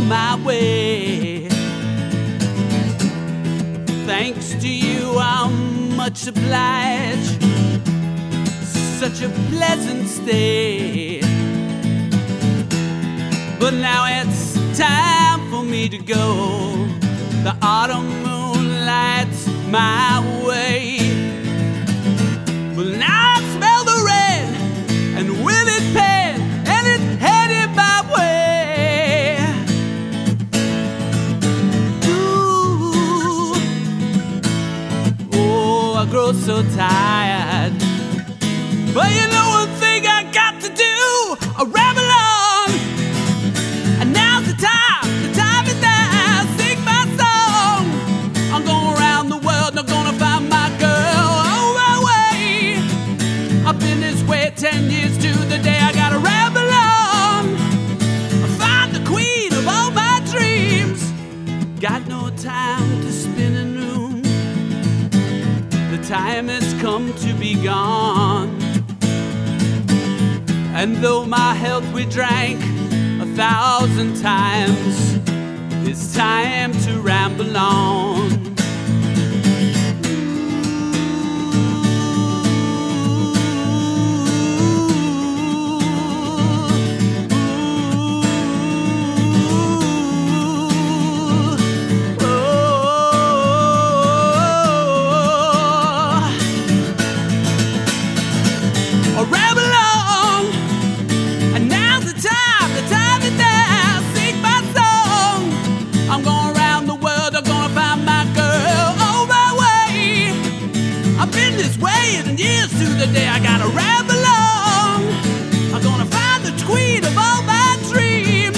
my way. Thanks to you, I'm much obliged. Such a pleasant stay. But now it's time for me to go. The autumn moon lights my way. But now I smell the rain, and with it pain, and it's headed my way. Ooh. Oh, I grow so tired. But you know one thing I got to do, I ramble on. And now's the time is now, sing my song. I'm going around the world, I'm gonna find my girl on my way. I've been this way 10 years to the day I gotta ramble on. I find the queen of all my dreams. Got no time to spin and room. The time has come to be gone. And though my health we drank 1,000 times, it's time to ramble on. The day I gotta ramble on. I'm gonna find the queen of all my dreams.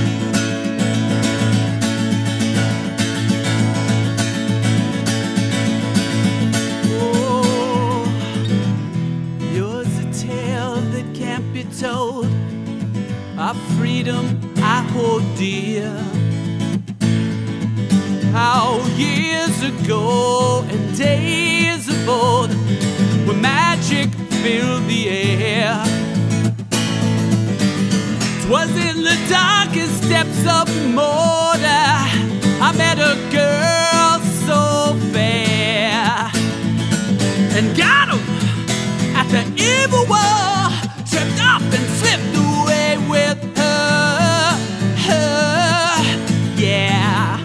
Oh, yours a tale that can't be told, our freedom I hold dear. How years ago and days of old, when magic filled the air. 'Twas in the darkest depths of Mordor I met a girl so fair, and got him at the evil wall, tripped up and slipped away with her, yeah.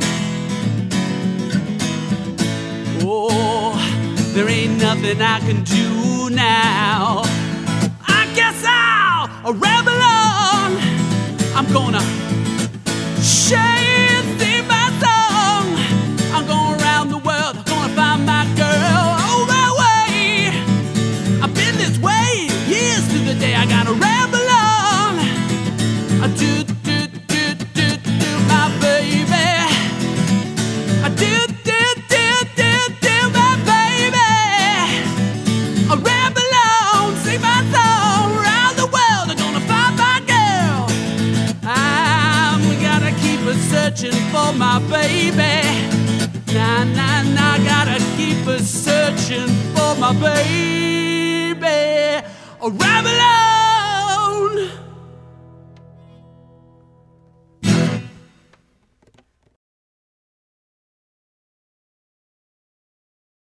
Oh, there ain't nothing I can do now. I guess I'll ramble on. I'm gonna share, sing my song. I'm going around the world, gonna find my girl on my way. I've been this way years to the day I gotta ramble on. I do, my baby. I do. Searching for my baby. Nah, gotta keep a searching for my baby. Ramble on.